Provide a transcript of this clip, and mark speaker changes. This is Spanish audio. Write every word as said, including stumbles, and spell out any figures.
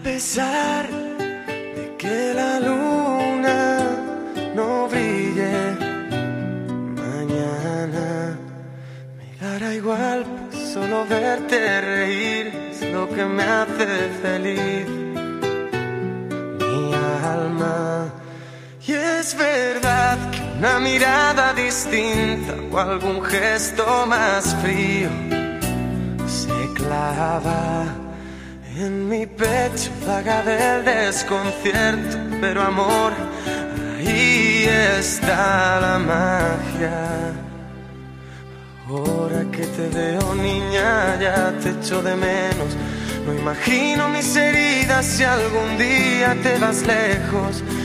Speaker 1: pesar de que la luna no brille mañana, me dará igual, pues solo verte reír es lo que me hace feliz, mi alma. Y es verdad que una mirada distinta o algún gesto más frío se clava en mi pecho, vaga del desconcierto, pero amor, ahí está la magia. Ahora que te veo, niña, ya te echo de menos. No imagino mis heridas si algún día te vas lejos.